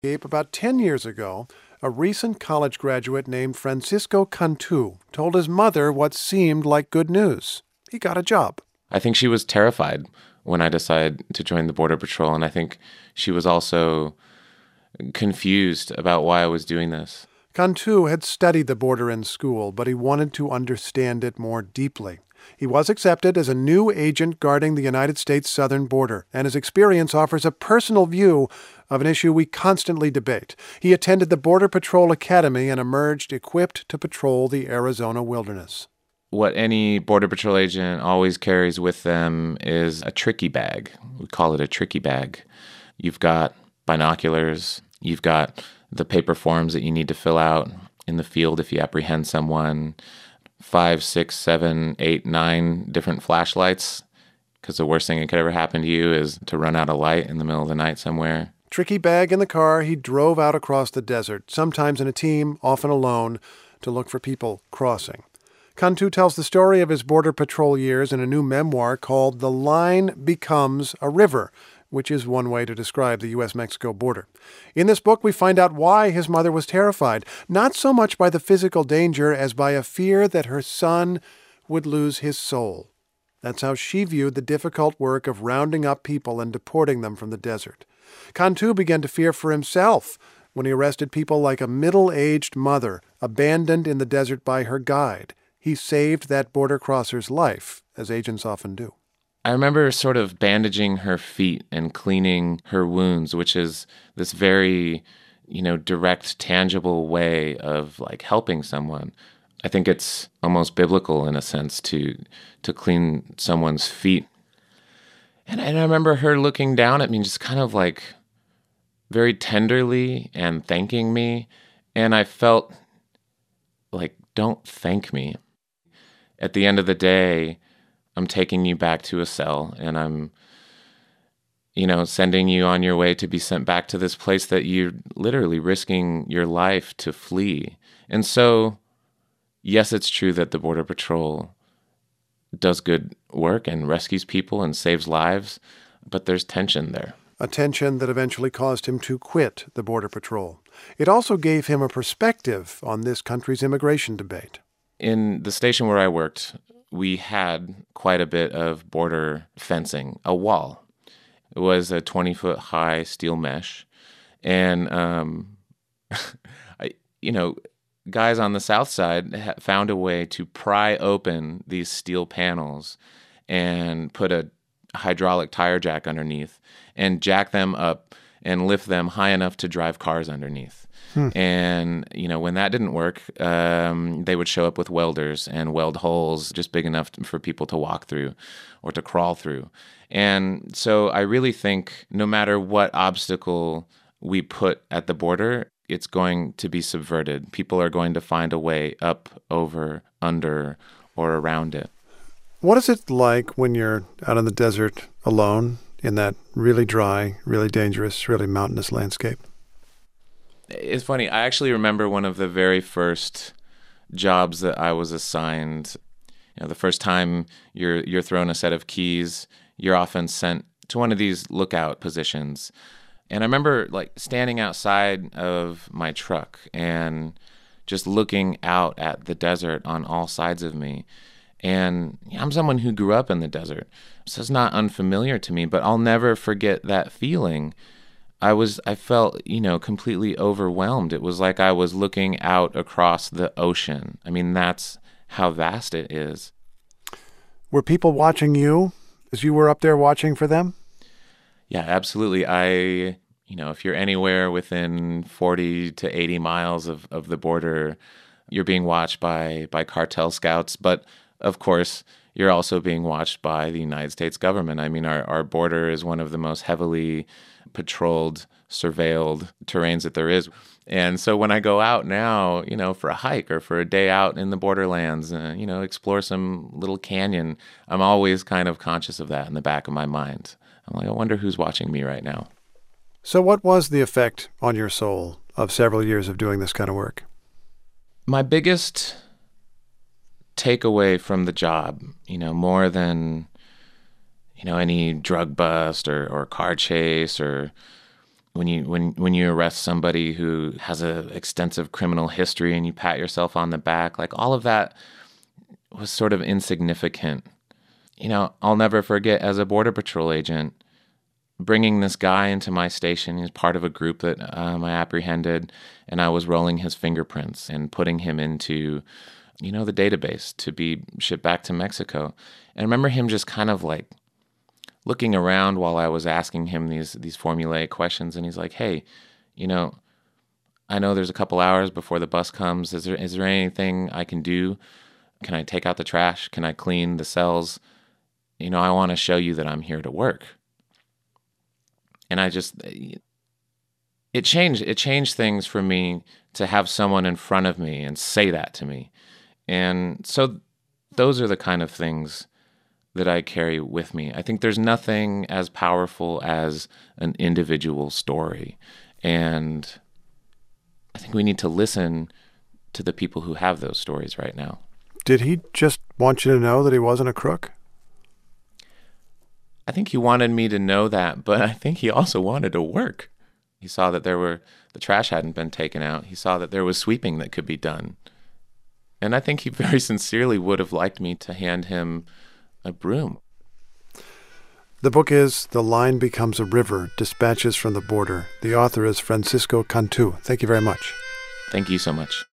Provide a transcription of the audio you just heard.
About 10 years ago, a recent college graduate named Francisco Cantu told his mother what seemed like good news. He got a job. I think she was terrified when I decided to join the Border Patrol, and I think she was also confused about why I was doing this. Cantu had studied the border in school, but he wanted to understand it more deeply. He was accepted as a new agent guarding the United States southern border, and his experience offers a personal view of an issue we constantly debate. He attended the Border Patrol Academy and emerged equipped to patrol the Arizona wilderness. What any Border Patrol agent always carries with them is a tricky bag. We call it a tricky bag. You've got binoculars, you've got the paper forms that you need to fill out in the field if you apprehend someone, 5, 6, 7, 8, 9 different flashlights, because the worst thing that could ever happen to you is to run out of light in the middle of the night somewhere. Tricky bag in the car, he drove out across the desert, sometimes in a team, often alone, to look for people crossing. Cantu tells the story of his Border Patrol years in a new memoir called The Line Becomes a River, which is one way to describe the U.S.-Mexico border. In this book, we find out why his mother was terrified, not so much by the physical danger as by a fear that her son would lose his soul. That's how she viewed the difficult work of rounding up people and deporting them from the desert. Cantu began to fear for himself when he arrested people like a middle-aged mother abandoned in the desert by her guide. He saved that border crosser's life, as agents often do. I remember sort of bandaging her feet and cleaning her wounds, which is this very, direct, tangible way of like helping someone. I think it's almost biblical in a sense to clean someone's feet. And I remember her looking down at me just kind of like very tenderly and thanking me. And I felt like, don't thank me. At the end of the day, I'm taking you back to a cell and I'm, sending you on your way to be sent back to this place that you're literally risking your life to flee. And so, yes, it's true that the Border Patrol does good work and rescues people and saves lives, but there's tension there. A tension that eventually caused him to quit the Border Patrol. It also gave him a perspective on this country's immigration debate. In the station where I worked, we had quite a bit of border fencing, a wall. It was a 20-foot high steel mesh. And, guys on the south side found a way to pry open these steel panels and put a hydraulic tire jack underneath and jack them up and lift them high enough to drive cars underneath. And, when that didn't work, they would show up with welders and weld holes just big enough for people to walk through or to crawl through. And so I really think no matter what obstacle we put at the border, it's going to be subverted. People are going to find a way up, over, under, or around it. What is it like when you're out in the desert alone in that really dry, really dangerous, really mountainous landscape? It's funny. I actually remember one of the very first jobs that I was assigned. The first time you're thrown a set of keys, you're often sent to one of these lookout positions. And I remember like standing outside of my truck and just looking out at the desert on all sides of me. And I'm someone who grew up in the desert, so it's not unfamiliar to me, but I'll never forget that feeling. I felt, completely overwhelmed. It was like I was looking out across the ocean. I mean, that's how vast it is. Were people watching you as you were up there watching for them? Yeah, absolutely. If you're anywhere within 40 to 80 miles of the border, you're being watched by cartel scouts. But of course, you're also being watched by the United States government. I mean, our border is one of the most heavily patrolled, surveilled terrains that there is. And so when I go out now, for a hike or for a day out in the borderlands, explore some little canyon, I'm always kind of conscious of that in the back of my mind. I'm like, I wonder who's watching me right now. So what was the effect on your soul of several years of doing this kind of work? My biggest takeaway from the job, more than, any drug bust or car chase or when you arrest somebody who has an extensive criminal history and you pat yourself on the back, like all of that was sort of insignificant. I'll never forget, as a Border Patrol agent, bringing this guy into my station. He's part of a group that I apprehended, and I was rolling his fingerprints and putting him into, the database to be shipped back to Mexico. And I remember him just kind of like looking around while I was asking him these formulaic questions, and he's like, "Hey, I know there's a couple hours before the bus comes. Is there anything I can do? Can I take out the trash? Can I clean the cells? I want to show you that I'm here to work." And it changed things for me to have someone in front of me and say that to me. And so those are the kind of things that I carry with me. I think there's nothing as powerful as an individual story. And I think we need to listen to the people who have those stories right now. Did he just want you to know that he wasn't a crook? I think he wanted me to know that, but I think he also wanted to work. He saw that the trash hadn't been taken out. He saw that there was sweeping that could be done. And I think he very sincerely would have liked me to hand him a broom. The book is The Line Becomes a River, Dispatches from the Border. The author is Francisco Cantu. Thank you very much. Thank you so much.